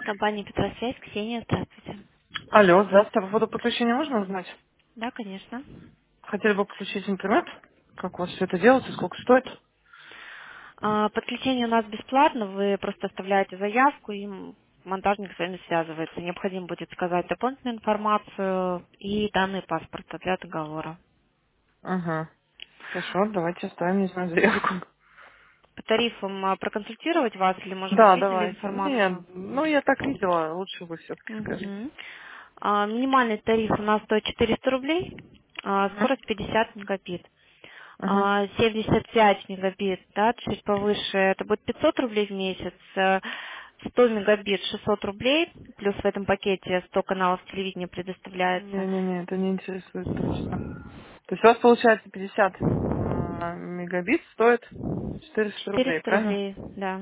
Компания «Петросвязь», Ксения, здравствуйте. Алло, здравствуйте. По поводу подключения можно узнать? Да, конечно. Хотели бы подключить интернет. Как у вас все это делается, сколько стоит? Подключение у нас бесплатно, вы просто оставляете заявку, и монтажник с вами связывается. Необходимо будет сказать дополнительную информацию и данные паспорта для договора. Ага. Хорошо, давайте оставим, не знаю, заявку. По тарифам проконсультировать вас или, может быть, Да, видели давайте. Нет, информацию? ну я так видела, лучше вы все-таки скажите. Мгм. Минимальный тариф у нас стоит 400 рублей, Мгм. скорость 50 мегабит. Мгм. 75 мегабит, да, чуть повыше, это будет 500 рублей в месяц, 100 мегабит 600 рублей, плюс в этом пакете 100 каналов телевидения предоставляется. Не-не-не, это не интересует точно. То есть у вас получается 50 мегабит стоит 400 рублей, 400 правильно? рублей, да.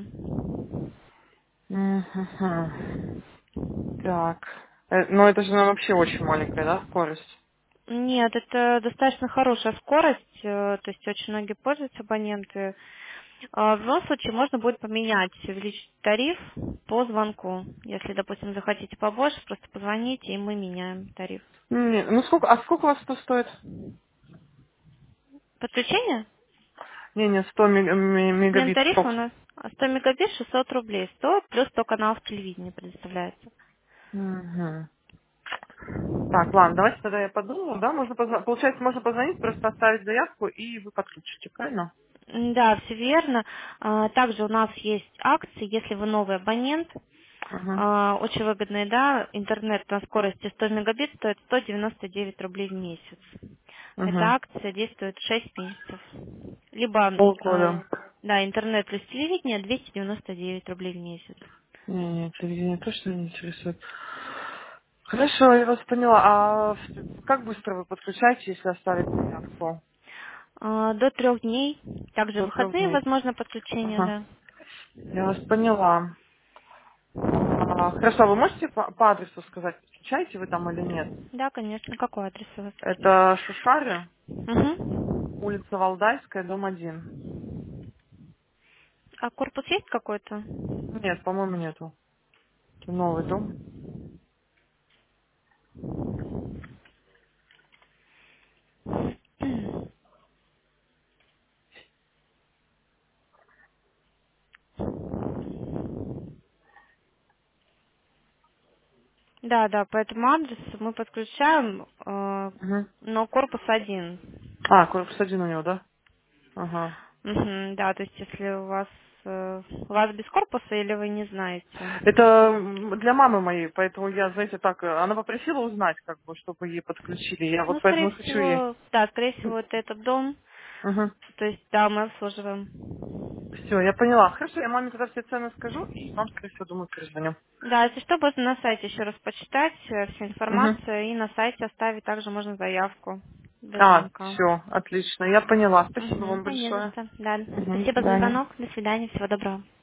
Мгм. Так. Но это же вообще очень маленькая, да, скорость? Нет, это достаточно хорошая скорость, то есть очень многие пользуются абоненты. В любом случае можно будет поменять, увеличить тариф по звонку. Если, допустим, захотите побольше, просто позвоните, и мы меняем тариф. Не, ну сколько у вас это стоит? Подключение? Не, 100 Смен мегабит тарифа у сколько? нас 100 мегабит 600 рублей. 100 плюс 100 каналов телевидения предоставляется. Мгм. Так, ладно, давайте тогда я подумаю, да, получается, можно позвонить, просто оставить заявку, и вы подключите, правильно? Да, все верно. Также у нас есть акции, если вы новый абонент. Угу, Очень выгодные, да, интернет на скорости 100 мегабит стоит 199 рублей в месяц. Эта угу. акция действует 6 месяцев. Либо, Полгода. да, интернет плюс телевидение 299 рублей в месяц. Не, телевидение точно не интересует. Хорошо, я вас поняла. А как быстро вы подключаете, если оставить заявку? До 3 дней. Также До трех выходные, дней. возможно, подключение, Ага, да. я вас поняла. Хорошо, а вы можете по адресу сказать, подключаете вы там или нет? Да, конечно. Какой адрес у вас? Это Шушары, Угу. улица Валдайская, дом 1. А корпус есть какой-то? Нет, по-моему, нету. Это новый дом. Да, да, по этому адресу мы подключаем, Угу. но корпус один. Корпус один у него, да? Ага. Мгм, да, то есть если у вас без корпуса или вы не знаете? Это для мамы моей, поэтому я, знаете, так, она попросила узнать, как бы, чтобы ей подключили. Я Ну, вот скорее поэтому и хочу ей. всего, да, скорее всего, это этот дом, Угу. то есть, да, мы обслуживаем. Все, я поняла. Хорошо, я маме тогда все цены скажу, и вам, скорее всего, думаю, перезвоню. Да, если что, можно на сайте еще раз почитать всю Угу. информацию, и на сайте оставить также можно заявку до звонка. Все, отлично, я поняла. Спасибо Угу, вам да не за большое. что. Да, Угу. До спасибо за свидания. звонок, до свидания, всего доброго.